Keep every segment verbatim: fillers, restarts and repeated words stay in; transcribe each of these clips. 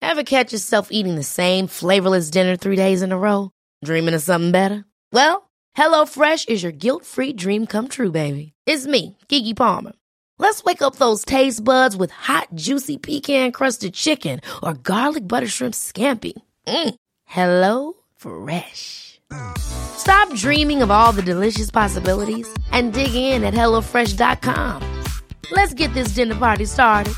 Ever catch yourself eating the same flavorless dinner three days in a row? Dreaming of something better? Well, HelloFresh is your guilt-free dream come true, baby. It's me, Keke Palmer. Let's wake up those taste buds with hot, juicy pecan-crusted chicken or garlic butter shrimp scampi. Mm. Hello Fresh. Stop dreaming of all the delicious possibilities and dig in at hello fresh dot com. Let's get this dinner party started.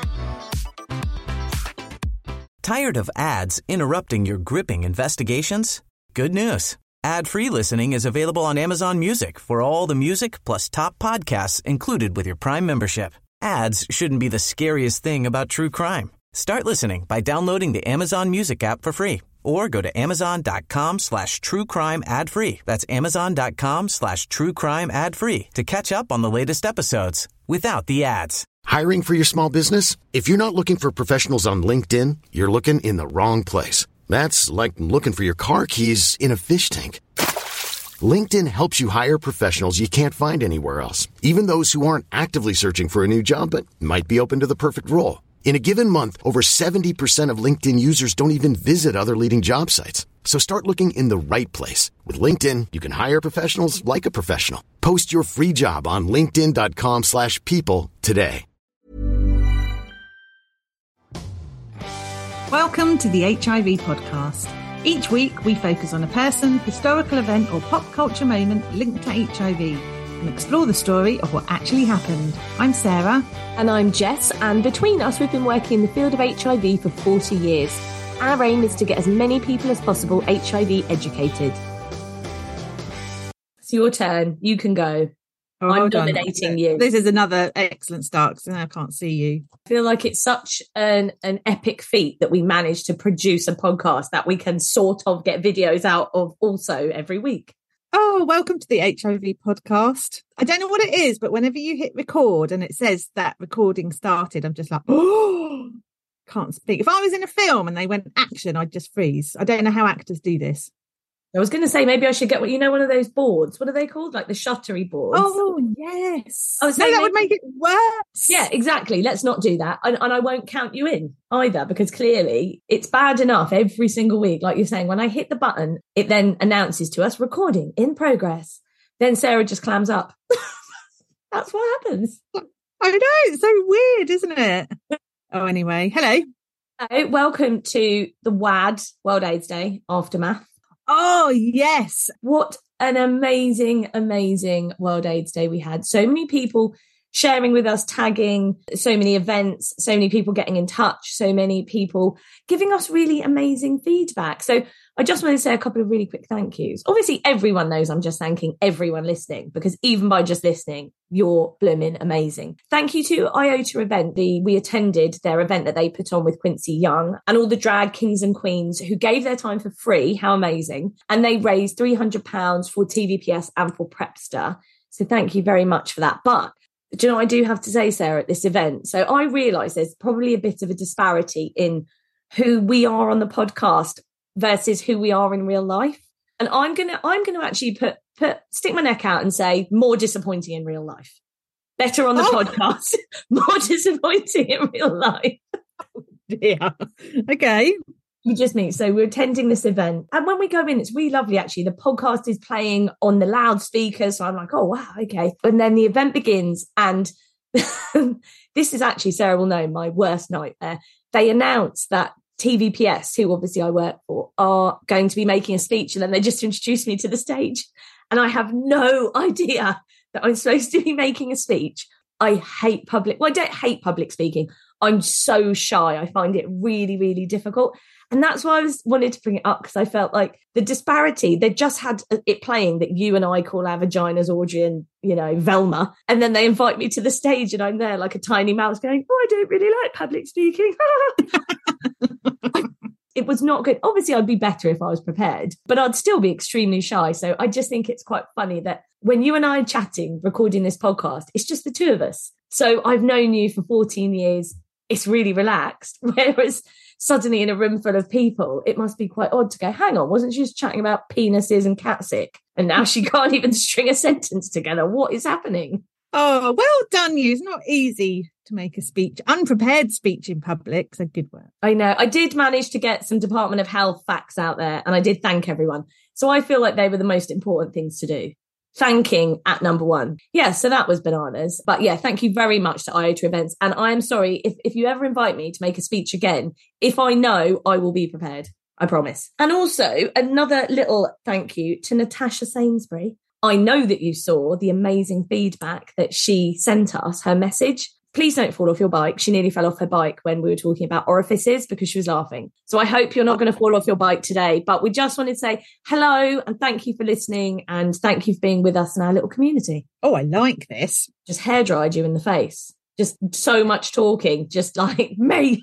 Tired of ads interrupting your gripping investigations? Good news. Ad-free listening is available on Amazon Music for all the music plus top podcasts included with your Prime membership. Ads shouldn't be the scariest thing about true crime. Start listening by downloading the Amazon Music app for free or go to amazon.com slash true crime ad free. That's amazon.com slash true crime ad free to catch up on the latest episodes without the ads. Hiring for your small business? If you're not looking for professionals on LinkedIn, you're looking in the wrong place. That's like looking for your car keys in a fish tank. LinkedIn helps you hire professionals you can't find anywhere else, even those who aren't actively searching for a new job but might be open to the perfect role. In a given month, over seventy percent of LinkedIn users don't even visit other leading job sites. So start looking in the right place. With LinkedIn, you can hire professionals like a professional. Post your free job on linkedin.com slash people today. Welcome to the H I V podcast. Each week we focus on a person, historical event or pop culture moment linked to H I V and explore the story of what actually happened. I'm Sarah. And I'm Jess, and between us we've been working in the field of H I V for forty years. Our aim is to get as many people as possible H I V educated. It's your turn. You can go. Oh, I'm hold on. nominating you. This is another excellent start because I can't see you. I feel like it's such an, an epic feat that we managed to produce a podcast that we can sort of get videos out of also every week. Oh, welcome to the H I V podcast. I don't know what it is, but whenever you hit record and it says that recording started, I'm just like, oh, can't speak. If I was in a film and they went action, I'd just freeze. I don't know how actors do this. I was going to say maybe I should get, you know, one of those boards. What are they called? Like the shuttery boards. Oh, yes. I was no, saying that maybe, would make it worse. Yeah, exactly. Let's not do that. And, and I won't count you in either, because clearly it's bad enough every single week. Like you're saying, when I hit the button, it then announces to us recording in progress. Then Sarah just clams up. That's what happens. I know. It's so weird, isn't it? Oh, anyway. Hello. Hello. Welcome to the W A D, World AIDS Day Aftermath. Oh, yes. What an amazing, amazing World AIDS Day we had. So many people sharing with us, tagging, so many events, so many people getting in touch, so many people giving us really amazing feedback. So I just want to say a couple of really quick thank yous. Obviously, everyone knows I'm just thanking everyone listening, because even by just listening, you're blooming amazing. Thank you to Iota Event. The, we attended their event that they put on with Quincy Young and all the drag kings and queens who gave their time for free. How amazing. And they raised three hundred pounds for T V P S and for Prepster. So thank you very much for that. But do you know what I do have to say, Sarah, at this event? So I realise there's probably a bit of a disparity in who we are on the podcast versus who we are in real life. And I'm gonna I'm gonna actually put put stick my neck out and say more disappointing in real life. Better on the oh. podcast, more disappointing in real life. Oh dear. Okay. You just mean, so we're attending this event. And when we go in, it's really lovely, actually. The podcast is playing on the loudspeakers. So I'm like, oh, wow, okay. And then the event begins. And this is actually, Sarah will know, my worst nightmare. They announce that T V P S, who obviously I work for, are going to be making a speech. And then they just introduce me to the stage. And I have no idea that I'm supposed to be making a speech. I hate public. Well, I don't hate public speaking. I'm so shy. I find it really, really difficult. And that's why I was wanted to bring it up, because I felt like the disparity, they just had it playing that you and I call our vaginas Audrey and, you know, Velma. And then they invite me to the stage and I'm there like a tiny mouse going, oh, I don't really like public speaking. It was not good. Obviously, I'd be better if I was prepared, but I'd still be extremely shy. So I just think it's quite funny that when you and I are chatting, recording this podcast, it's just the two of us. So I've known you for fourteen years. It's really relaxed. Whereas suddenly in a room full of people, it must be quite odd to go, hang on, wasn't she just chatting about penises and cat sick? And now she can't even string a sentence together. What is happening? Oh, well done you. It's not easy to make a speech, unprepared speech in public. So good work. I know. I did manage to get some Department of Health facts out there, and I did thank everyone. So I feel like they were the most important things to do. Thanking at number one. Yeah, so that was bananas. But yeah, thank you very much to I O T A Events. And I am sorry, if, if you ever invite me to make a speech again, if I know, I will be prepared. I promise. And also another little thank you to Natasha Sainsbury. I know that you saw the amazing feedback that she sent us, her message. Please don't fall off your bike. She nearly fell off her bike when we were talking about orifices because she was laughing. So I hope you're not going to fall off your bike today. But we just wanted to say hello and thank you for listening and thank you for being with us in our little community. Oh, I like this. Just hair dried you in the face. Just so much talking, just like me.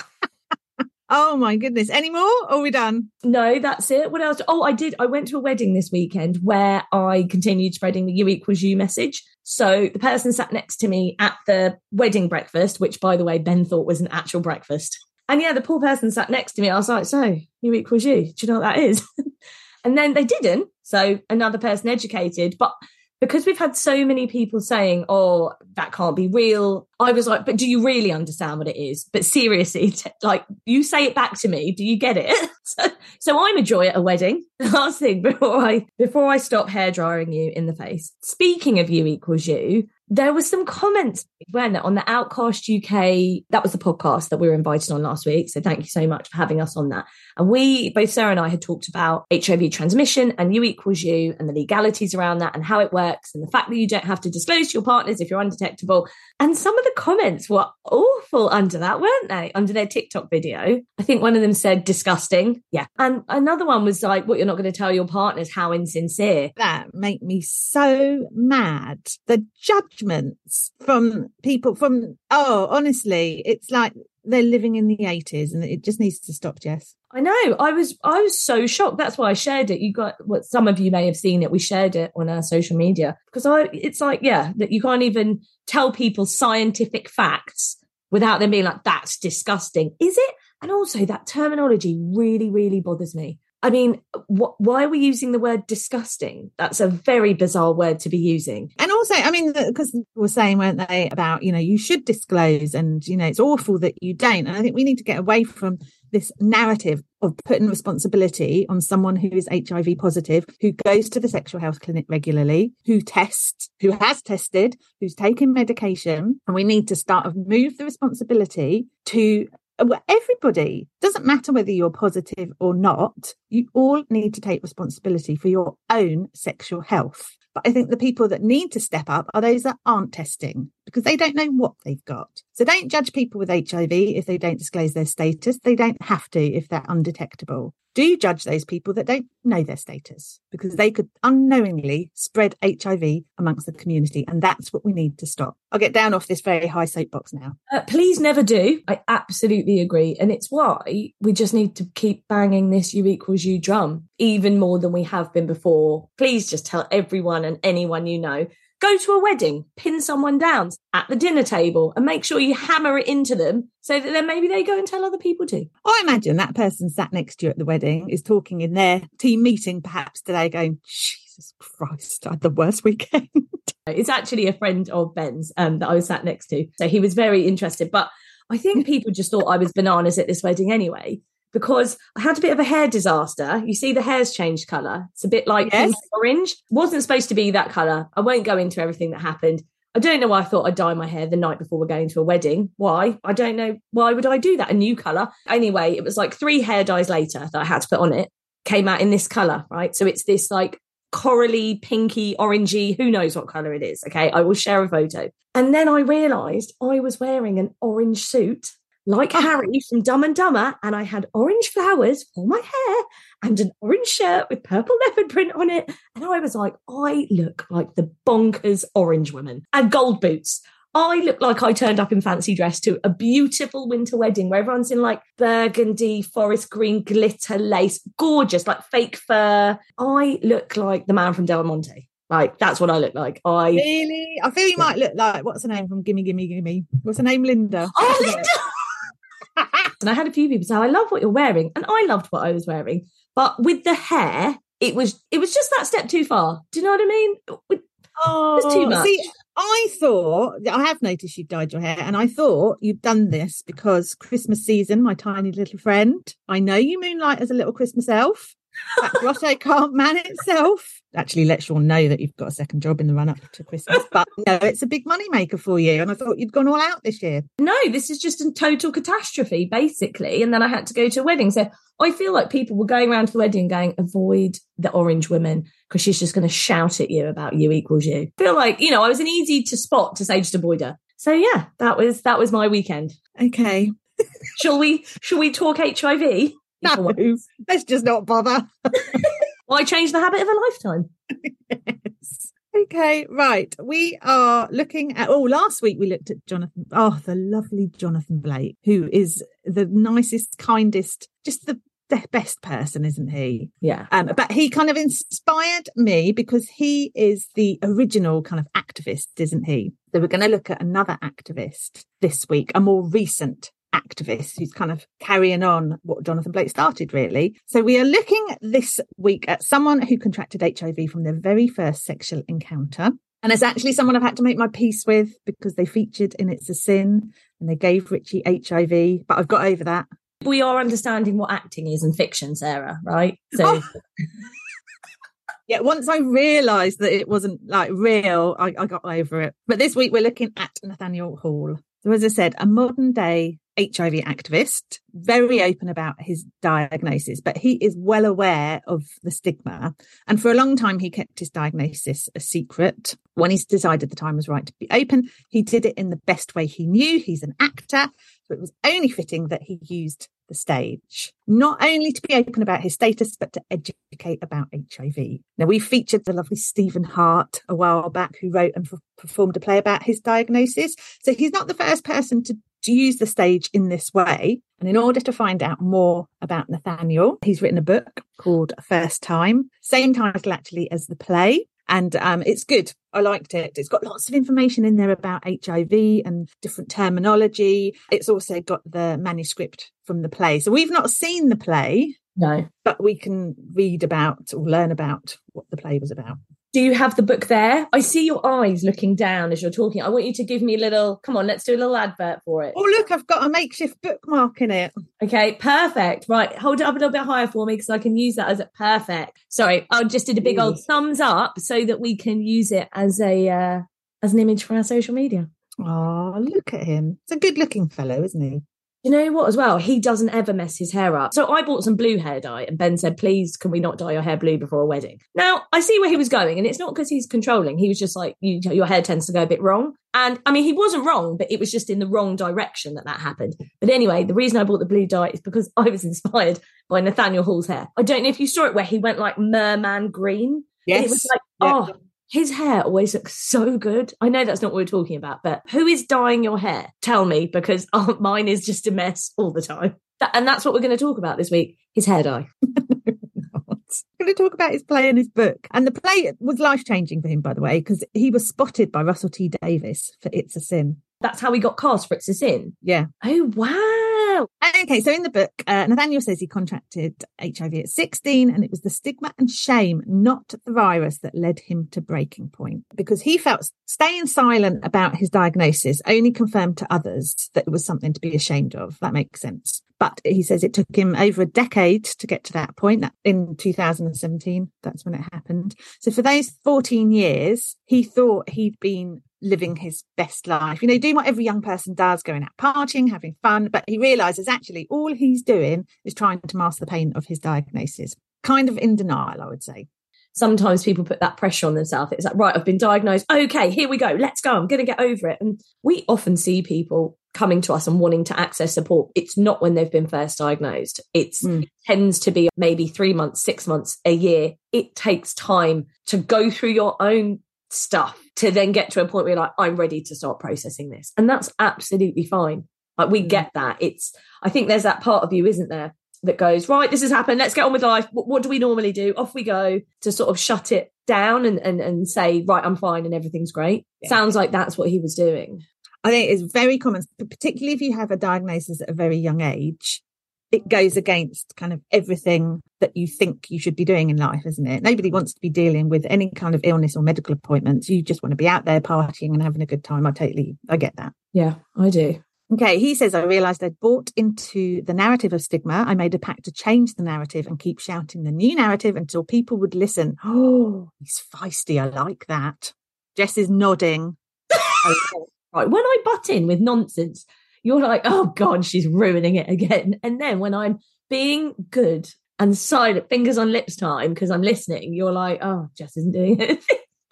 Oh my goodness. Any more? Or are we done? No, that's it. What else? Oh, I did. I went to a wedding this weekend where I continued spreading the U equals you message. So the person sat next to me at the wedding breakfast, which by the way, Ben thought was an actual breakfast. And yeah, the poor person sat next to me. I was like, so U equals you. Do you know what that is? And then they didn't. So another person educated, but because we've had so many people saying, oh, that can't be real. I was like, but do you really understand what it is? But seriously, t- like you say it back to me. Do you get it? so, so I'm a joy at a wedding. Last thing before I, before I stop hair drying you in the face. Speaking of U equals you, there was some comments when on the Outcast U K, that was the podcast that we were invited on last week. So thank you so much for having us on that. And we, both Sarah and I had talked about H I V transmission and U equals you and the legalities around that and how it works and the fact that you don't have to disclose to your partners if you're undetectable. And some of the comments were awful under that, weren't they? Under their TikTok video. I think one of them said disgusting. Yeah. And another one was like, what, you're not going to tell your partners, how insincere. That make me so mad. The judgments from people from, oh, honestly, it's like they're living in the eighties and it just needs to stop, Jess. I know. I was I was so shocked. That's why I shared it. You got what some of you may have seen it. We shared it on our social media because I it's like, yeah, that you can't even tell people scientific facts without them being like, that's disgusting. Is it? And also that terminology really, really bothers me. I mean, wh- why are we using the word disgusting? That's a very bizarre word to be using. And also, I mean, because people were saying, weren't they, about, you know, you should disclose and, you know, it's awful that you don't. And I think we need to get away from this narrative of putting responsibility on someone who is H I V positive, who goes to the sexual health clinic regularly, who tests, who has tested, who's taken medication. And we need to start to move the responsibility to well, everybody. Doesn't matter whether you're positive or not. You all need to take responsibility for your own sexual health. But I think the people that need to step up are those that aren't testing because they don't know what they've got. So don't judge people with H I V if they don't disclose their status. They don't have to if they're undetectable. Do judge those people that don't know their status because they could unknowingly spread H I V amongst the community. And that's what we need to stop. I'll get down off this very high soapbox now. Uh, please never do. I absolutely agree. And it's why we just need to keep banging this U equals you drum even more than we have been before. Please just tell everyone and anyone you know. Go to a wedding, pin someone down at the dinner table and make sure you hammer it into them so that then maybe they go and tell other people too. I imagine that person sat next to you at the wedding is talking in their team meeting perhaps today going, Jesus Christ, I had the worst weekend. It's actually a friend of Ben's um, that I was sat next to. So he was very interested. But I think people just thought I was bananas at this wedding anyway. Because I had a bit of a hair disaster. You see the hair's changed colour. It's a bit like yes. pink orange. Wasn't supposed to be that colour. I won't go into everything that happened. I don't know why I thought I'd dye my hair the night before we're going to a wedding. Why? I don't know. Why would I do that? A new colour. Anyway, it was like three hair dyes later that I had to put on it. Came out in this colour, right? So it's this like corally, pinky, orangey, who knows what colour it is. Okay, I will share a photo. And then I realised I was wearing an orange suit like Harry from Dumb and Dumber, and I had orange flowers for my hair and an orange shirt with purple leopard print on it. And I was like, I look like the bonkers orange woman. And gold boots. I look like I turned up in fancy dress to a beautiful winter wedding where everyone's in like burgundy, forest green, glitter lace, gorgeous, like fake fur. I look like the man from Del Monte. Like, that's what I look like. I Really? I feel you yeah. might look like, what's her name from Gimme, Gimme, Gimme? What's her name? Linda. Oh, Linda! And I had a few people say, I love what you're wearing. And I loved what I was wearing. But with the hair, it was it was just that step too far. Do you know what I mean? It oh, was too much. See, I thought, I have noticed you've dyed your hair, and I thought you'd done this because Christmas season, my tiny little friend. I know you moonlight as a little Christmas elf. That grotto can't man itself. Actually lets you all know that you've got a second job in the run up to Christmas. But no, it's a big money maker for you. And I thought you'd gone all out this year. No, this is just a total catastrophe, basically. And then I had to go to a wedding. So I feel like people were going around to the wedding going, avoid the orange woman because she's just going to shout at you about you equals you. I feel like, you know, I was an easy to spot to say just avoid her. So yeah, that was that was my weekend. Okay. Shall we shall we talk H I V? No, let's just not bother. Why change the habit of a lifetime? Yes. Okay, right. We are looking at, oh, last week we looked at Jonathan, oh, the lovely Jonathan Blake, who is the nicest, kindest, just the the best person, isn't he? Yeah. Um, but he kind of inspired me because he is the original kind of activist, isn't he? So we're going to look at another activist this week, a more recent activist who's kind of carrying on what Jonathan Blake started, really. So we are looking this week at someone who contracted H I V from their very first sexual encounter. And it's actually someone I've had to make my peace with because they featured in It's a Sin and they gave Richie H I V, but I've got over that. We are understanding what acting is in fiction, Sarah, right? So oh. Yeah, once I realised that it wasn't like real, I, I got over it. But this week we're looking at Nathaniel Hall. So as I said, a modern day H I V activist, very open about his diagnosis, but he is well aware of the stigma. And for a long time, he kept his diagnosis a secret. When he's decided the time was right to be open, he did it in the best way he knew. He's an actor, so it was only fitting that he used the stage, not only to be open about his status, but to educate about H I V. Now, we featured the lovely Stephen Hart a while back, who wrote and f- performed a play about his diagnosis. So he's not the first person to to use the stage in this way. And in order to find out more about Nathaniel, he's written a book called First Time, same title actually as the play. And um, it's good. I liked it. It's got lots of information in there about H I V and different terminology. It's also got the manuscript from the play. So we've not seen the play. No. But we can read about or learn about what the play was about. Do you have the book there? I see your eyes looking down as you're talking. I want you to give me a little, come on, let's do a little advert for it. Oh, look, I've got a makeshift bookmark in it. Okay, perfect. Right, hold it up a little bit higher for me because I can use that as a perfect. Sorry, I just did a big old thumbs up so that we can use it as a uh, as an image for our social media. Oh, look at him. It's a good looking fellow, isn't he? You know what as well? He doesn't ever mess his hair up. So I bought some blue hair dye and Ben said, please, can we not dye your hair blue before a wedding? Now, I see where he was going and it's not because he's controlling. He was just like, you, your hair tends to go a bit wrong. And I mean, he wasn't wrong, but it was just in the wrong direction that that happened. But anyway, the reason I bought the blue dye is because I was inspired by Nathaniel Hall's hair. I don't know if you saw it where he went like merman green. Yes. And it was like, yeah. oh, his hair always looks so good. I know that's not what we're talking about, but who is dyeing your hair? Tell me, because oh, mine is just a mess all the time. That, and that's what we're going to talk about this week, his hair dye. We're going to talk about his play and his book. And the play was life-changing for him, by the way, because he was spotted by Russell T Davies for It's a Sin. That's how he got cast for It's a Sin? Yeah. Oh, wow. Okay, so in the book, uh, Nathaniel says he contracted H I V at sixteen, and it was the stigma and shame, not the virus, that led him to breaking point, because he felt staying silent about his diagnosis only confirmed to others that it was something to be ashamed of. That makes sense. But he says it took him over a decade to get to that point. That in two thousand seventeen, that's when it happened. So for those fourteen years, he thought he'd been living his best life, you know, doing what every young person does, going out partying, having fun. But he realizes actually all he's doing is trying to mask the pain of his diagnosis. Kind of in denial, I would say. Sometimes people put that pressure on themselves. It's like, right, I've been diagnosed. Okay, here we go. Let's go. I'm going to get over it. And we often see people coming to us and wanting to access support. It's not when they've been first diagnosed. It's, mm. It tends to be maybe three months, six months, a year. It takes time to go through your own stuff to then get to a point where you're like, I'm ready to start processing this. And that's absolutely fine. Like we mm. get that. It's, I think there's that part of you, isn't there, that goes, right, this has happened. Let's get on with life. What, what do we normally do? Off we go, to sort of shut it down and, and, and say, right, I'm fine and everything's great. Yeah. Sounds like that's what he was doing. I think it's very common, particularly if you have a diagnosis at a very young age. it goes against kind of everything that you think you should be doing in life, isn't it? Nobody wants to be dealing with any kind of illness or medical appointments. You just want to be out there partying and having a good time. I totally, I get that. Yeah, I do. Okay, he says, I realised I'd bought into the narrative of stigma. I made a pact to change the narrative and keep shouting the new narrative until people would listen. Oh, he's feisty. I like that. Jess is nodding. Okay. Right, when I butt in with nonsense, you're like, oh God, she's ruining it again. And then when I'm being good and silent, fingers on lips time, because I'm listening, you're like, oh, Jess isn't doing it.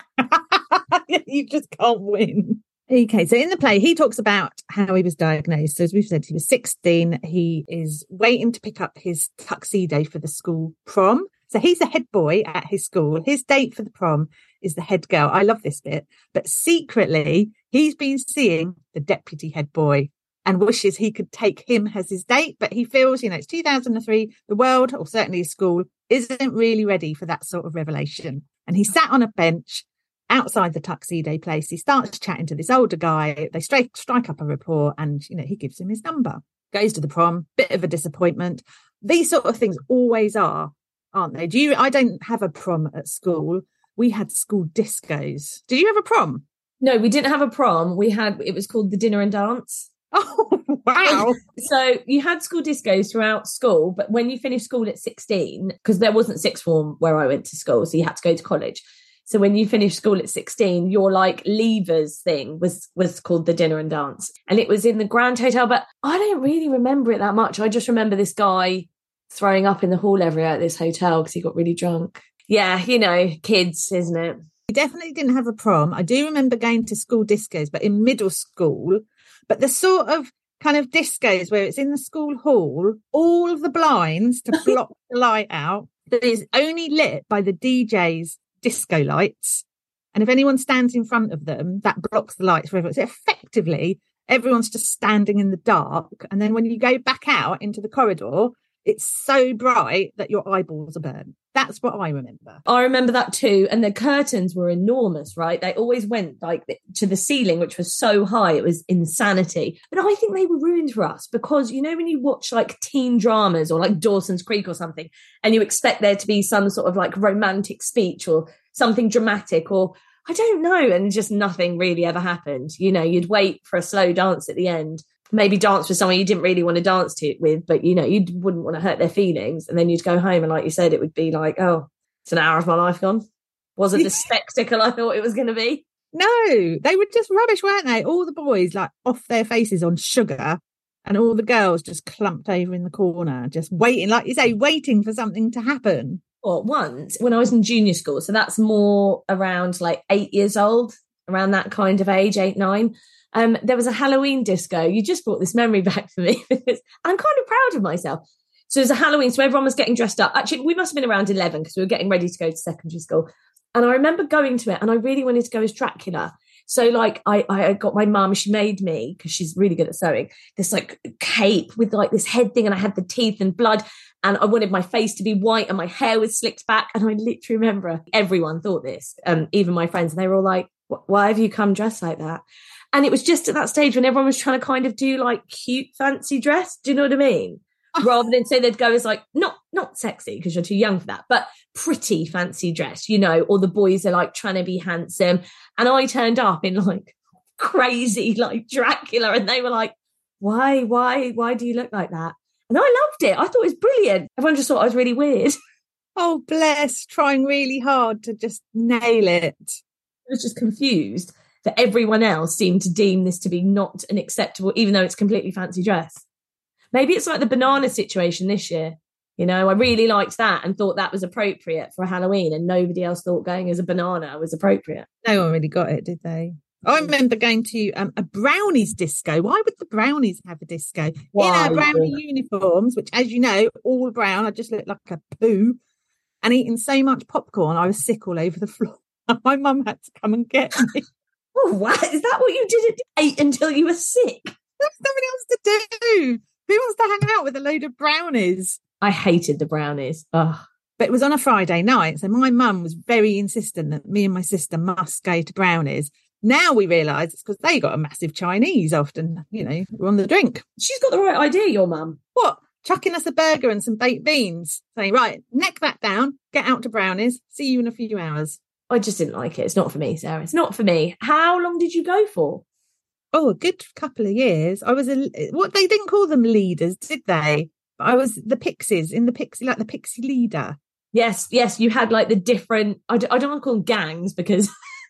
You just can't win. Okay, so in the play, he talks about how he was diagnosed. So as we've said, he was sixteen. He is waiting to pick up his tuxedo for the school prom. So he's a head boy at his school. His date for the prom is the head girl. I love this bit. But secretly, he's been seeing the deputy head boy and wishes he could take him as his date. But he feels, you know, it's two thousand three. The world, or certainly his school, isn't really ready for that sort of revelation. And he sat on a bench outside the tuxedo place. He starts chatting to this older guy. They strike, strike up a rapport and, you know, he gives him his number. Goes to the prom, bit of a disappointment. These sort of things always are, aren't they? Do you? I don't have a prom at school. We had school discos. Did you have a prom? No, we didn't have a prom. We had, it was called the dinner and dance. Oh, wow. So you had school discos throughout school, but when you finished school at sixteen, because there wasn't sixth form where I went to school, so you had to go to college. So when you finished school at sixteen, your like leavers thing was was called the dinner and dance. And it was in the Grand Hotel, but I don't really remember it that much. I just remember this guy throwing up in the hall every night at this hotel because he got really drunk. Yeah, you know, kids, isn't it? We definitely didn't have a prom. I do remember going to school discos, but in middle school. But the sort of kind of discos where it's in the school hall, all of the blinds to block the light out, that is only lit by the D J's disco lights. And if anyone stands in front of them, that blocks the lights for everyone. So effectively, everyone's just standing in the dark. And then when you go back out into the corridor, it's so bright that your eyeballs are burnt. That's what I remember. I remember that too. And the curtains were enormous, right? They always went like to the ceiling, which was so high. It was insanity. But I think they were ruined for us because, you know, when you watch like teen dramas or like Dawson's Creek or something, and you expect there to be some sort of like romantic speech or something dramatic or I don't know. And just nothing really ever happened. You know, you'd wait for a slow dance at the end. Maybe dance with someone you didn't really want to dance to with, but, you know, you wouldn't want to hurt their feelings. And then you'd go home and, like you said, it would be like, oh, it's an hour of my life gone. Wasn't the spectacle I thought it was going to be. No, they were just rubbish, weren't they? All the boys, like, off their faces on sugar and all the girls just clumped over in the corner, just waiting, like you say, waiting for something to happen. Or once, when I was in junior school, so that's more around, like, eight years old, around that kind of age, eight, nine, Um, there was a Halloween disco. You just brought this memory back for me. I'm kind of proud of myself. So it was a Halloween, so everyone was getting dressed up. Actually, we must have been around eleven because we were getting ready to go to secondary school. And I remember going to it and I really wanted to go as Dracula. So like I, I got my mum, she made me, because she's really good at sewing, this like cape with like this head thing and I had the teeth and blood and I wanted my face to be white and my hair was slicked back. And I literally remember everyone thought this, um, even my friends, and they were all like, why have you come dressed like that? And it was just at that stage when everyone was trying to kind of do like cute, fancy dress. Do you know what I mean? Rather than say they'd go as like, not not sexy because you're too young for that, but pretty fancy dress, you know, or the boys are like trying to be handsome. And I turned up in like crazy, like Dracula. And they were like, why, why, why do you look like that? And I loved it. I thought it was brilliant. Everyone just thought I was really weird. Oh, bless, trying really hard to just nail it. I was just confused that everyone else seemed to deem this to be not an acceptable, even though it's completely fancy dress. Maybe it's like the banana situation this year. You know, I really liked that and thought that was appropriate for Halloween and nobody else thought going as a banana was appropriate. No one really got it, did they? I remember going to um, a brownies disco. Why would the brownies have a disco? Why? In our brownie uniforms, which, as you know, all brown. I just looked like a poo. And eating so much popcorn, I was sick all over the floor. My mum had to come and get me. Oh, what? Is that what you did at eight until you were sick? There's nothing else to do. Who wants to hang out with a load of brownies? I hated the brownies. Oh. But it was on a Friday night. So my mum was very insistent that me and my sister must go to brownies. Now we realise it's because they got a massive Chinese often, you know, we're on the drink. She's got the right idea, your mum. What? chucking us a burger and some baked beans, saying, right, neck that down, get out to Brownies, see you in a few hours. I just didn't like it. It's not for me, Sarah. It's not for me. How long did you go for? Oh, a good couple of years. I was a, what they didn't call them leaders, did they? But I was the Pixies in the Pixie, like the Pixie leader. Yes, yes. You had like the different, I don't, I don't want to call them gangs because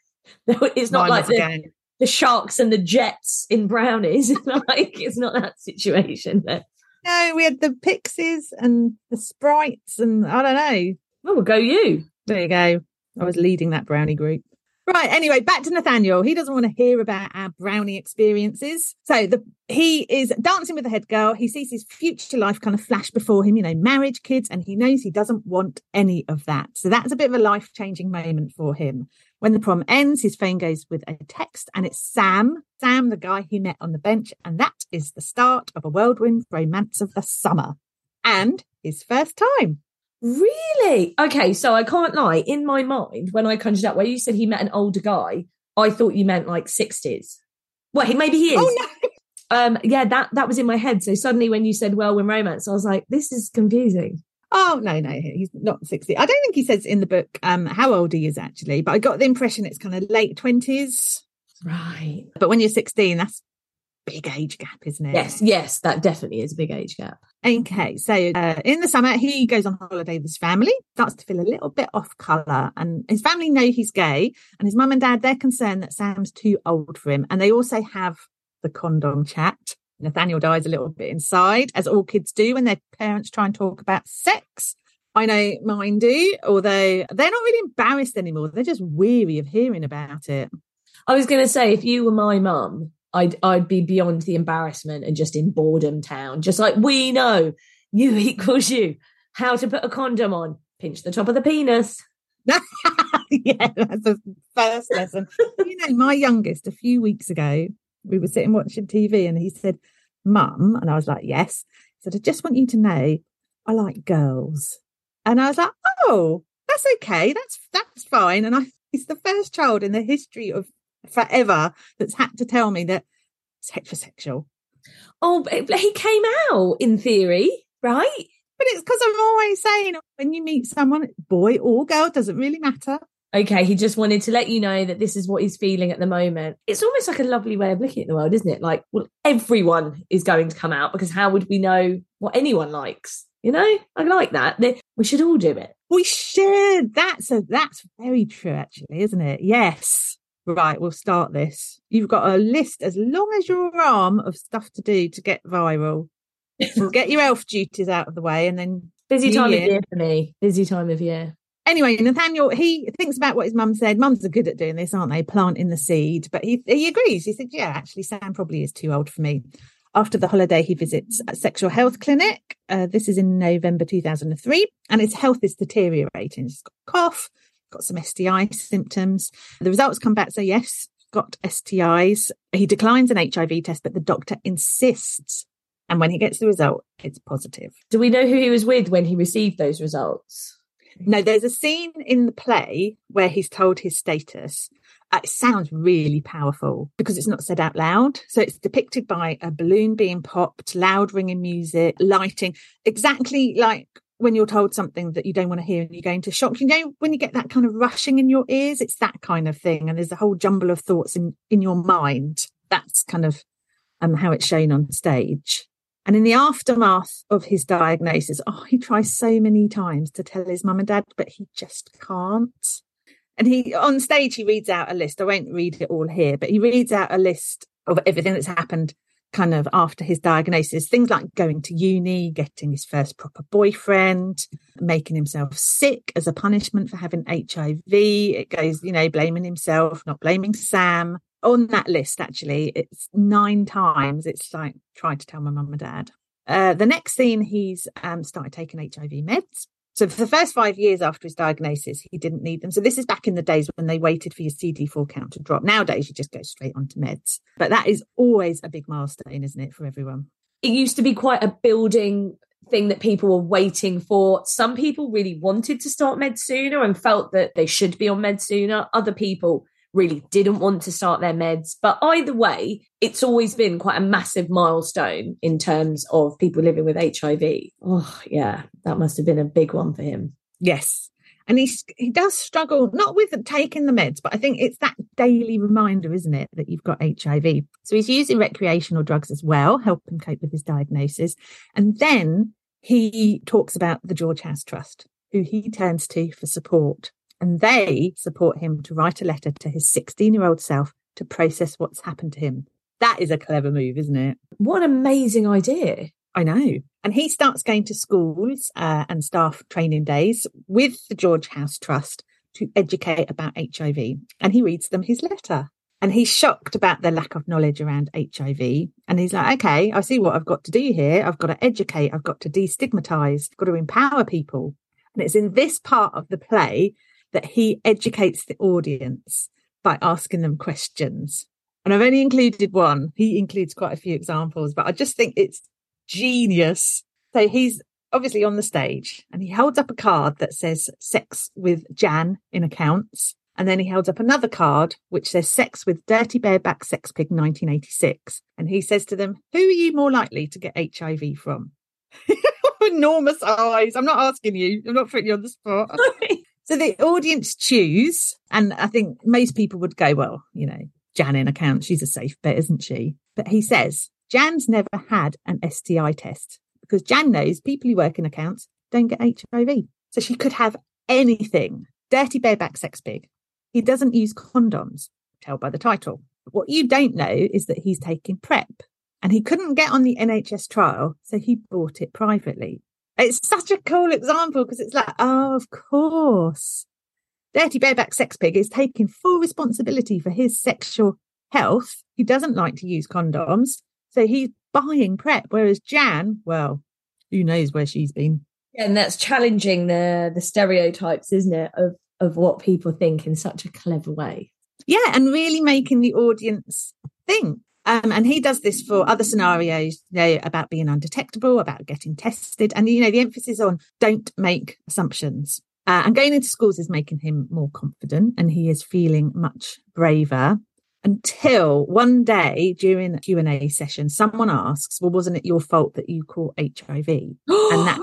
it's not Mine like was a the, gang. the Sharks and the Jets in Brownies. Like, it's not that situation. But... No, we had the Pixies and the Sprites and I don't know. Well, we'll go you. There you go. I was leading that brownie group. Right, anyway, back to Nathaniel. He doesn't want to hear about our brownie experiences. So the he is dancing with the head girl. He sees his future life kind of flash before him, you know, marriage, kids, and he knows he doesn't want any of that. So that's a bit of a life-changing moment for him. When the prom ends, his phone goes with a text, and it's Sam, Sam, the guy he met on the bench, and that is the start of a whirlwind romance of the summer. And his first time. Really? Okay, so I can't lie. In my mind, when I conjured up where you said he met an older guy, I thought you meant like sixties. Well, he, maybe he is. Oh, no. Um, yeah, that, that was in my head. So suddenly when you said whirlwind romance, I was like, this is confusing. Oh, no, no, he's not sixty. I don't think he says in the book um, how old he is actually, but I got the impression it's kind of late twenties. Right. But when you're sixteen, that's a big age gap, isn't it? Yes, yes, that definitely is a big age gap. Okay, so uh, in the summer, he goes on holiday with his family, starts to feel a little bit off colour, and his family know he's gay, and his mum and dad, they're concerned that Sam's too old for him, and they also have the condom chat. Nathaniel dies a little bit inside, as all kids do when their parents try and talk about sex. I know mine do, although they're not really embarrassed anymore. They're just weary of hearing about it. I was going to say, if you were my mum, I'd I'd be beyond the embarrassment and just in boredom town. Just like, we know you equals you. How to put a condom on. Pinch the top of the penis. Yeah, that's the first lesson. You know, my youngest, a few weeks ago, we were sitting watching T V and he said, Mum, and I was like, yes. He said, I just want you to know I like girls. And I was like, oh, that's okay. That's that's fine. And I he's the first child in the history of forever that's had to tell me that it's heterosexual. Oh, but he came out in theory, right? But it's because I'm always saying when you meet someone, boy or girl, doesn't really matter. Okay, he just wanted to let you know that this is what he's feeling at the moment. It's almost like a lovely way of looking at the world, isn't it? Like, well, everyone is going to come out because how would we know what anyone likes? You know, I like that. We should all do it. We should. That's a, that's very true, actually, isn't it? Yes. Right, we'll start this. You've got a list as long as your arm of stuff to do to get viral. We'll get your elf duties out of the way and then... Busy time year. of year for me. Busy time of year. Anyway, Nathaniel, he thinks about what his mum said. Mums are good at doing this, aren't they? Planting the seed. But he, he agrees. He said, yeah, actually, Sam probably is too old for me. After the holiday, he visits a sexual health clinic. Uh, this is in November two thousand three. And his health is deteriorating. He's got a cough, got some S T I symptoms. The results come back, so yes, got S T Is. He declines an H I V test, but the doctor insists. And when he gets the result, it's positive. Do we know who he was with when he received those results? No, there's a scene in the play where he's told his status. Uh, it sounds really powerful because it's not said out loud. So it's depicted by a balloon being popped, loud ringing music, lighting, exactly like when you're told something that you don't want to hear and you go into shock. You know, when you get that kind of rushing in your ears, it's that kind of thing. And there's a whole jumble of thoughts in, in your mind. That's kind of um, how it's shown on stage. And in the aftermath of his diagnosis, oh, he tries so many times to tell his mum and dad, but he just can't. And he, on stage, he reads out a list. I won't read it all here, but he reads out a list of everything that's happened kind of after his diagnosis. Things like going to uni, getting his first proper boyfriend, making himself sick as a punishment for having H I V. It goes, you know, blaming himself, not blaming Sam. On that list, actually, it's nine times. It's like, tried to tell my mum and dad. Uh, the next scene, he's um, started taking H I V meds. So for the first five years after his diagnosis, he didn't need them. So this is back in the days when they waited for your C D four count to drop. Nowadays, you just go straight onto meds. But that is always a big milestone, isn't it, for everyone? It used to be quite a building thing that people were waiting for. Some people really wanted to start meds sooner and felt that they should be on meds sooner. Other people really didn't want to start their meds. But either way, it's always been quite a massive milestone in terms of people living with H I V. Oh, yeah, that must have been a big one for him. Yes. And he, he does struggle, not with taking the meds, but I think it's that daily reminder, isn't it, that you've got H I V. So he's using recreational drugs as well, help him cope with his diagnosis. And then he talks about the George House Trust, who he turns to for support. And they support him to write a letter to his sixteen-year-old self to process what's happened to him. That is a clever move, isn't it? What an amazing idea. I know. And he starts going to schools uh, and staff training days with the George House Trust to educate about H I V. And he reads them his letter. And he's shocked about the lack of knowledge around H I V. And he's like, okay, I see what I've got to do here. I've got to educate. I've got to destigmatize. I've got to empower people. And it's in this part of the play that he educates the audience by asking them questions. And I've only included one. He includes quite a few examples, but I just think it's genius. So he's obviously on the stage and he holds up a card that says sex with Jan in accounts. And then he held up another card which says sex with Dirty Bareback Sex Pig nineteen eighty-six. And he says to them, who are you more likely to get H I V from? Enormous eyes. I'm not asking you. I'm not putting you on the spot. So the audience choose. And I think most people would go, well, you know, Jan in accounts, she's a safe bet, isn't she? But he says, Jan's never had an S T I test because Jan knows people who work in accounts don't get H I V. So she could have anything. Dirty Bareback Sex Pig. He doesn't use condoms, tell by the title. But what you don't know is that he's taking PrEP and he couldn't get on the N H S trial, so he bought it privately. It's such a cool example because it's like, oh, of course. Dirty Bareback Sex Pig is taking full responsibility for his sexual health. He doesn't like to use condoms. So he's buying PrEP, whereas Jan, well, who knows where she's been. Yeah, and that's challenging the the stereotypes, isn't it, of, of what people think in such a clever way. Yeah, and really making the audience think. Um, and he does this for other scenarios, you know, about being undetectable, about getting tested. And, you know, the emphasis on don't make assumptions. Uh, and going into schools is making him more confident and he is feeling much braver. Until one day during the Q and A session, someone asks, well, wasn't it your fault that you caught H I V? and that,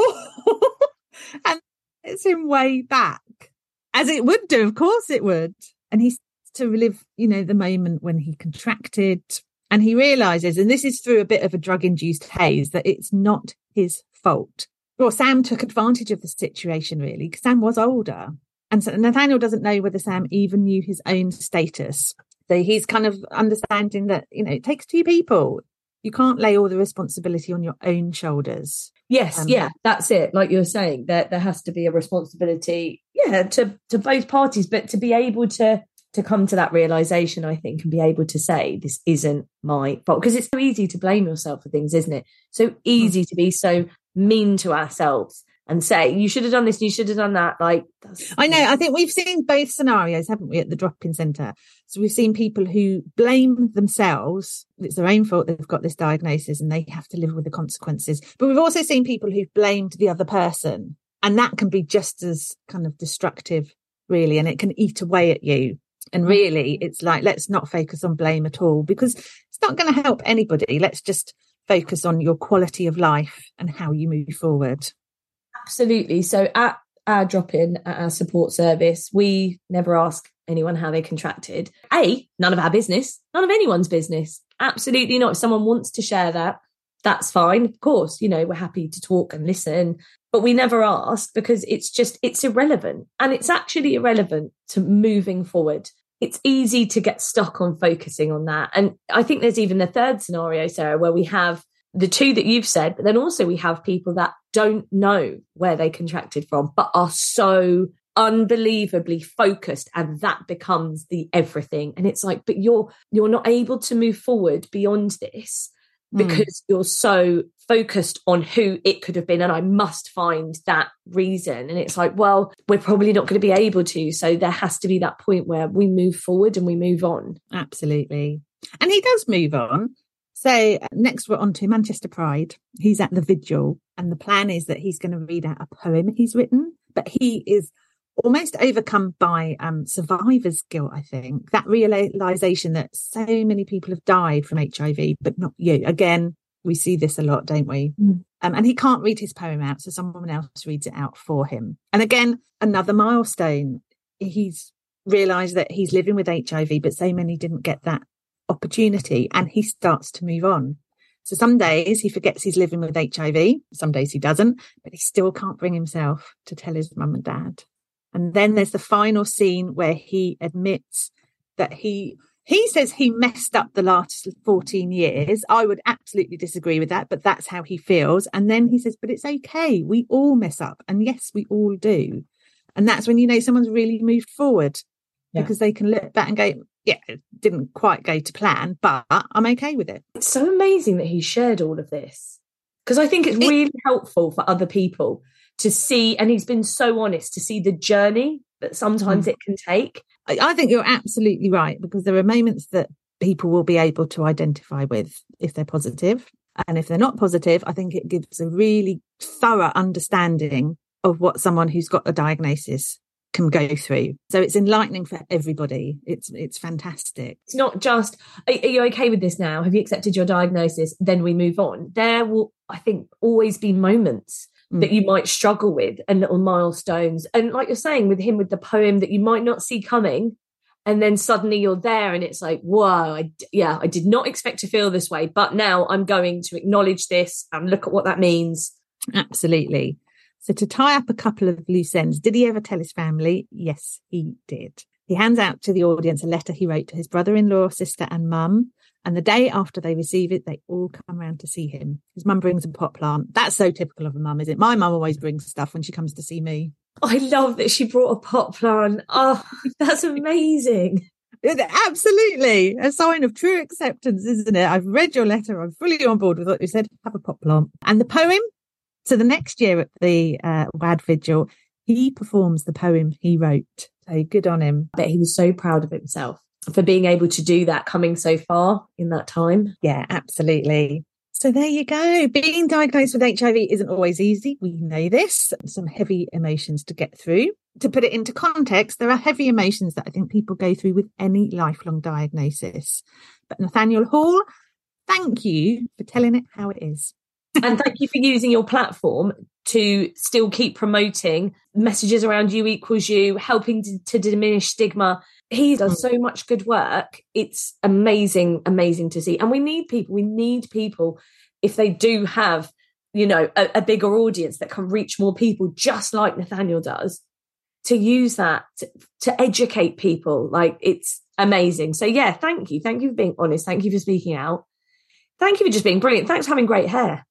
oh, and it's him way back, as it would do. Of course it would. And he's to relive, you know, the moment when he contracted and he realizes, and this is through a bit of a drug induced haze, that it's not his fault. Well, Sam took advantage of the situation, really, because Sam was older. And so Nathaniel doesn't know whether Sam even knew his own status. So he's kind of understanding that, you know, it takes two people. You can't lay all the responsibility on your own shoulders. Yes, um, yeah, that's it. Like you were saying, that there has to be a responsibility, yeah, to, to both parties, but to be able to to come to that realization, I think, and be able to say, this isn't my fault. Because it's so easy to blame yourself for things, isn't it? So easy to be so mean to ourselves and say, you should have done this, you should have done that. Like, that's... I know, I think we've seen both scenarios, haven't we, at the drop-in centre? So we've seen people who blame themselves. It's their own fault they've got this diagnosis and they have to live with the consequences. But we've also seen people who've blamed the other person. And that can be just as kind of destructive, really, and it can eat away at you. And really, it's like, let's not focus on blame at all, because it's not going to help anybody. Let's just focus on your quality of life and how you move forward. Absolutely. So at our drop-in, at our support service, we never ask anyone how they contracted. A, none of our business, none of anyone's business. Absolutely not. If someone wants to share that, that's fine. Of course, you know, we're happy to talk and listen, but we never ask because it's just, it's irrelevant. And it's actually irrelevant to moving forward. It's easy to get stuck on focusing on that. And I think there's even a third scenario, Sarah, where we have the two that you've said, but then also we have people that don't know where they contracted from, but are so unbelievably focused, and that becomes the everything. And it's like, but you're you're not able to move forward beyond this because mm. you're so focused on who it could have been, and I must find that reason. And it's like, well, we're probably not going to be able to. So there has to be that point where we move forward and we move on. Absolutely. And he does move on. So next we're on to Manchester Pride. He's at the vigil, and the plan is that he's going to read out a poem he's written, but he is almost overcome by um, survivor's guilt, I think. That realization that so many people have died from H I V, but not you. Again, we see this a lot, don't we? Mm. Um, and he can't read his poem out, so someone else reads it out for him. And again, another milestone. He's realised that he's living with H I V, but so many didn't get that opportunity, and he starts to move on. So some days he forgets he's living with H I V, some days he doesn't, but he still can't bring himself to tell his mum and dad. And then there's the final scene where he admits that he he says he messed up the last fourteen years. I would absolutely disagree with that, but that's how he feels. And then he says, but it's okay. We all mess up. And yes, we all do. And that's when you know someone's really moved forward, yeah. because they can look back and go, yeah, it didn't quite go to plan, but I'm okay with it. It's so amazing that he shared all of this, because I think it's it, really helpful for other people to see, and he's been so honest, to see the journey that sometimes mm. it can take. I, I think you're absolutely right, because there are moments that people will be able to identify with if they're positive. And if they're not positive, I think it gives a really thorough understanding of what someone who's got a diagnosis can go through. So it's enlightening for everybody. It's it's fantastic. It's not just, are, are you okay with this now? Have you accepted your diagnosis? Then we move on. There will, I think, always be moments mm. that you might struggle with, and little milestones. And like you're saying with him, with the poem that you might not see coming, and then suddenly you're there and it's like, whoa, I, yeah, I did not expect to feel this way, but now I'm going to acknowledge this and look at what that means. Absolutely. So to tie up a couple of loose ends, did he ever tell his family? Yes, he did. He hands out to the audience a letter he wrote to his brother-in-law, sister and mum. And the day after they receive it, they all come round to see him. His mum brings a pot plant. That's so typical of a mum, isn't it? My mum always brings stuff when she comes to see me. I love that she brought a pot plant. Oh, that's amazing. Absolutely. A sign of true acceptance, isn't it? I've read your letter. I'm fully on board with what you said. Have a pot plant. And the poem? So the next year at the uh, W A D Vigil, he performs the poem he wrote. So good on him. I bet he was so proud of himself for being able to do that, coming so far in that time. Yeah, absolutely. So there you go. Being diagnosed with H I V isn't always easy. We know this. Some heavy emotions to get through. To put it into context, there are heavy emotions that I think people go through with any lifelong diagnosis. But Nathaniel Hall, thank you for telling it how it is. And thank you for using your platform to still keep promoting messages around you equals you, helping to, to diminish stigma. He does so much good work. It's amazing, amazing to see. And we need people, we need people, if they do have, you know, a, a bigger audience that can reach more people, just like Nathaniel does, to use that to, to educate people. Like, it's amazing. So yeah, thank you. Thank you for being honest. Thank you for speaking out. Thank you for just being brilliant. Thanks for having great hair.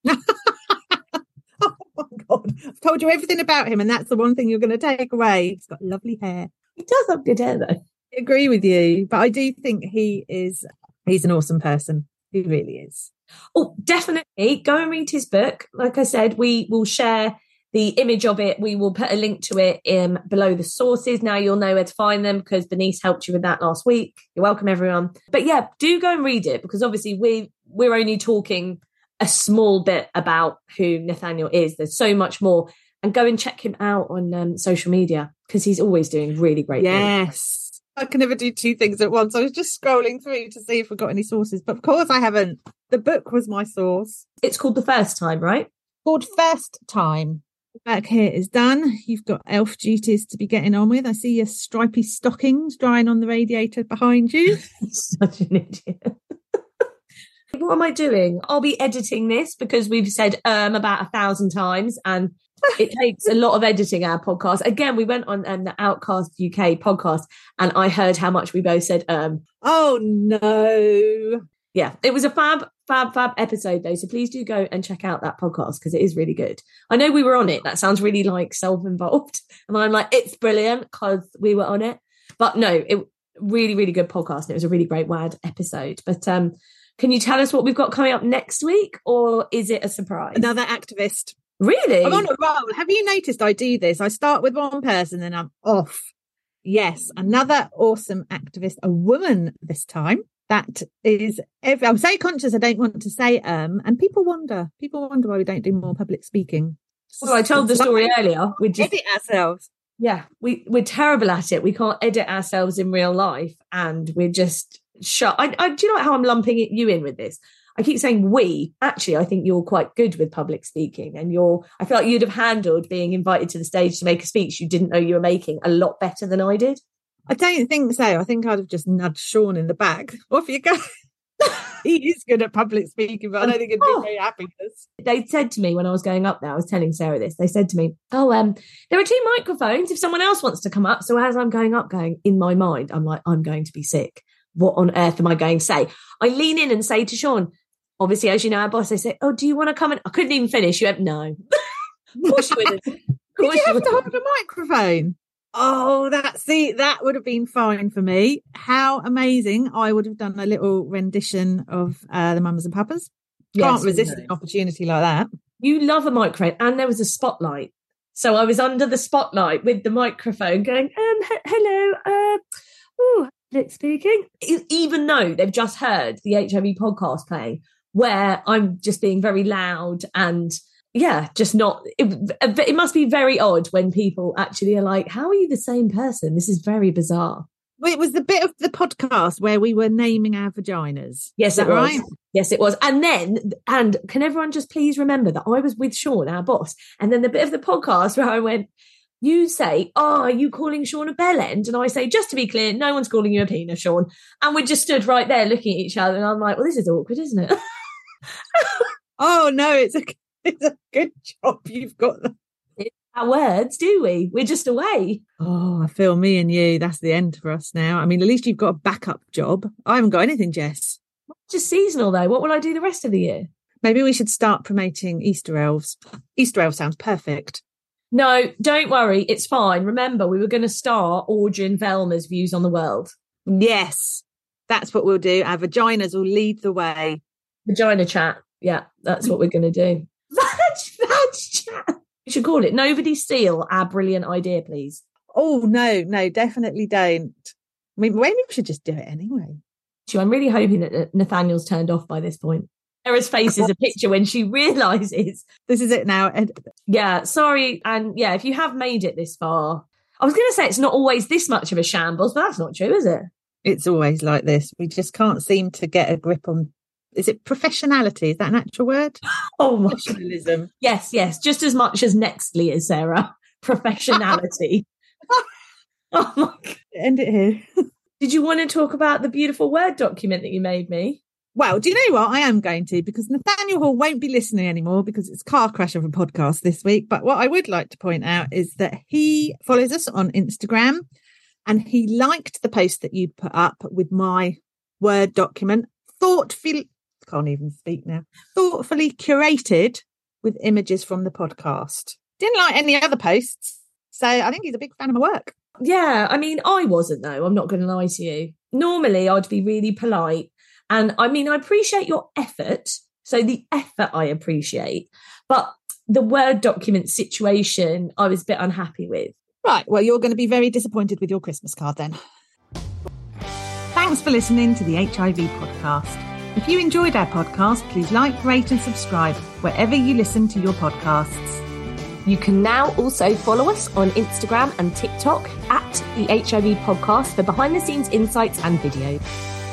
Oh my God, I've told you everything about him, and that's the one thing you're going to take away. He's got lovely hair. He does have good hair, though. I agree with you, but I do think he is he's an awesome person. He really is. Oh, definitely go and read his book. Like I said, we will share the image of it. We will put a link to it in below the sources. Now you'll know where to find them, because Bernice helped you with that last week. You're welcome, everyone. But yeah, do go and read it, because obviously we we're only talking a small bit about who Nathaniel is. There's so much more. And go and check him out on um, social media, because he's always doing really great yes. things. I can never do two things at once. I was just scrolling through to see if we've got any sources. But of course I haven't. The book was my source. It's called The First Time, right? Called First Time. Back here is done. You've got elf duties to be getting on with. I see your stripy stockings drying on the radiator behind you. Such an idiot. What am I doing? I'll be editing this, because we've said um about a thousand times, and it takes a lot of editing our podcast. Again, we went on um, the Outcast U K podcast, and I heard how much we both said um. Oh no. Yeah, it was a fab, fab, fab episode though. So please do go and check out that podcast, because it is really good. I know we were on it. That sounds really like self-involved. And I'm like, it's brilliant because we were on it. But no, it really, really good podcast. And it was a really great W A D episode. But um, can you tell us what we've got coming up next week, or is it a surprise? Another activist. Really? I'm on a roll. Have you noticed I do this? I start with one person, then I'm off. Yes, another awesome activist, a woman this time. That is, every, I'm so conscious I don't want to say um, and people wonder. People wonder why we don't do more public speaking. Well, I told the story earlier. We just edit ourselves. Yeah, we, we're terrible at it. We can't edit ourselves in real life, and we're just shut. I, I, do you know how I'm lumping it, you in with this? I keep saying we. Actually, I think you're quite good with public speaking, and you're. I feel like you'd have handled being invited to the stage to make a speech you didn't know you were making a lot better than I did. I don't think so. I think I'd have just nudged Sean in the back. Off you go. He is good at public speaking, but I don't think he'd be very happy with us. They said to me when I was going up there, I was telling Sarah this, they said to me, oh, um, there are two microphones if someone else wants to come up. So as I'm going up, going in my mind, I'm like, I'm going to be sick. What on earth am I going to say? I lean in and say to Sean, obviously, as you know, our boss, I say, oh, do you want to come in? I couldn't even finish. You went, no. Of course you wouldn't. Did you have to hold a microphone? Oh, that's the that would have been fine for me. How amazing. I would have done a little rendition of uh, the Mamas and Papas. Yes, can't resist an opportunity like that. You love a microphone, and there was a spotlight. So I was under the spotlight with the microphone going, um, he- hello, uh, oh, Lick speaking. Even though they've just heard the H I V podcast playing, where I'm just being very loud and yeah, just not, it, it must be very odd when people actually are like, how are you the same person? This is very bizarre. Well, it was the bit of the podcast where we were naming our vaginas. Yes, it was. Right? Yes, it was. And then, and can everyone just please remember that I was with Sean, our boss, and then the bit of the podcast where I went, you say, oh, are you calling Sean a bell end? And I say, just to be clear, no one's calling you a penis, Sean. And we just stood right there looking at each other, and I'm like, well, this is awkward, isn't it? Oh, no, it's a It's a good job you've got them. Our words, do we? We're just away. Oh, I feel me and you. That's the end for us now. I mean, at least you've got a backup job. I haven't got anything, Jess. Just seasonal, though. What will I do the rest of the year? Maybe we should start promoting Easter elves. Easter elf sounds perfect. No, don't worry. It's fine. Remember, we were going to star Audrey Velma's Views on the World. Yes, that's what we'll do. Our vaginas will lead the way. Vagina chat. Yeah, that's what we're going to do. Vag, vag chat. We should call it Nobody Steal Our Brilliant Idea, please. Oh, no, no, definitely don't. I mean, maybe we should just do it anyway. I'm really hoping that Nathaniel's turned off by this point. Sarah's face is a picture when she realises. This is it now. Yeah, sorry. And yeah, if you have made it this far, I was going to say it's not always this much of a shambles, but that's not true, is it? It's always like this. We just can't seem to get a grip on. Is it professionality? Is that an actual word? Oh, my professionalism. God. Yes, yes. Just as much as Nextly is, Sarah. Professionality. Oh, my God. End it here. Did you want to talk about the beautiful Word document that you made me? Well, do you know what? I am going to, because Nathaniel Hall won't be listening anymore because it's car crash of a podcast this week. But what I would like to point out is that he follows us on Instagram and he liked the post that you put up with my Word document. Thoughtfully, can't even speak now, thoughtfully curated with images from the podcast. Didn't like any other posts. So I think he's a big fan of my work. Yeah, I mean, I wasn't, though. I'm not going to lie to you. Normally, I'd be really polite. And I mean, I appreciate your effort. So the effort I appreciate. But the Word document situation, I was a bit unhappy with. Right. Well, you're going to be very disappointed with your Christmas card then. Thanks for listening to the H I V podcast. If you enjoyed our podcast, please like, rate and subscribe wherever you listen to your podcasts. You can now also follow us on Instagram and TikTok at the H I V podcast for behind the scenes insights and videos.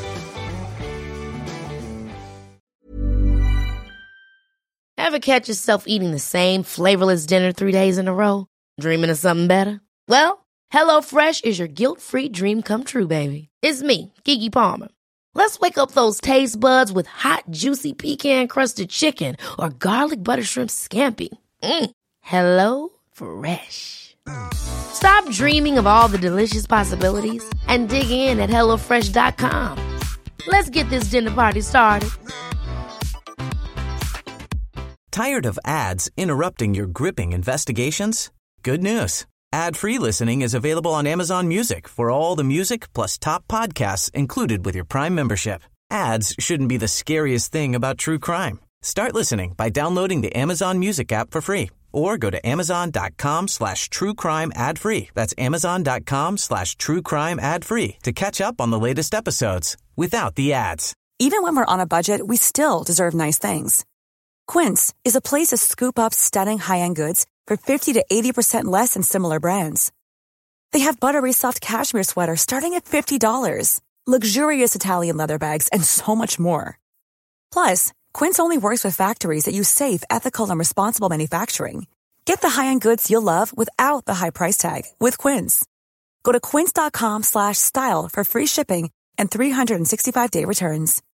Ever catch yourself eating the same flavorless dinner three days in a row? Dreaming of something better? Well, HelloFresh is your guilt-free dream come true, baby. It's me, Keke Palmer. Let's wake up those taste buds with hot, juicy pecan-crusted chicken or garlic butter shrimp scampi. Mm. Hello Fresh. Stop dreaming of all the delicious possibilities and dig in at hello fresh dot com. Let's get this dinner party started. Tired of ads interrupting your gripping investigations? Good news. Ad-free listening is available on Amazon Music for all the music plus top podcasts included with your Prime membership. Ads shouldn't be the scariest thing about true crime. Start listening by downloading the Amazon Music app for free or go to amazon.com slash true crime ad free. That's amazon.com slash true crime ad free to catch up on the latest episodes without the ads. Even when we're on a budget, we still deserve nice things. Quince is a place to scoop up stunning high-end goods for fifty to eighty percent less than similar brands. They have buttery soft cashmere sweaters starting at fifty dollars, luxurious Italian leather bags, and so much more. Plus, Quince only works with factories that use safe, ethical, and responsible manufacturing. Get the high-end goods you'll love without the high price tag with Quince. Go to quince.com slash style for free shipping and three sixty-five day returns.